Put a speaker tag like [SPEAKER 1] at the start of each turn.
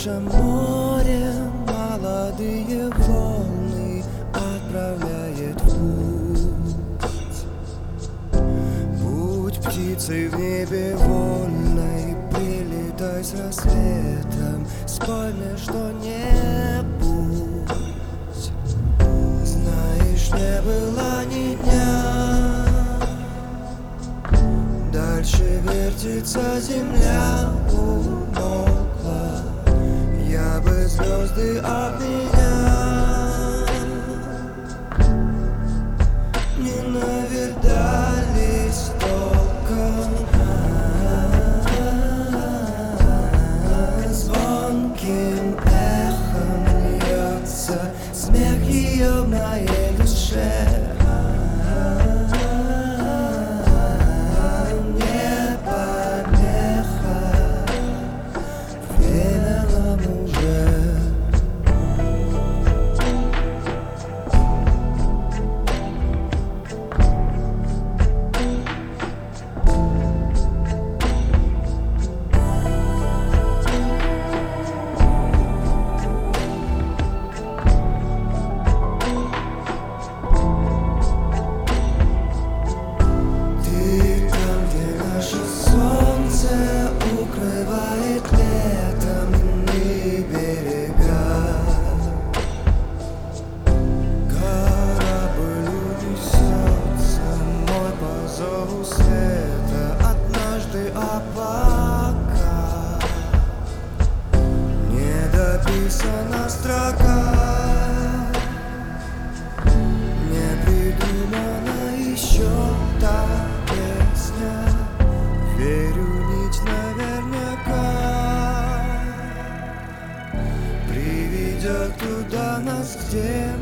[SPEAKER 1] нашем море молодые волны отправляет в путь. Будь птицей в небе вольной, прилетай с рассветом, спой мне что-нибудь. Знаешь, не было ни дня, дальше вертится земля, умолкла, я бы звезды обменял. Не навидались толком, звонким эхом льется смех ее в моей душе. Укрывает летом иные берега, корабль унесется мой по зову света однажды, а пока не дописана строка, не придумана еще та песня. Верю, нить наверняка приведет туда нас, где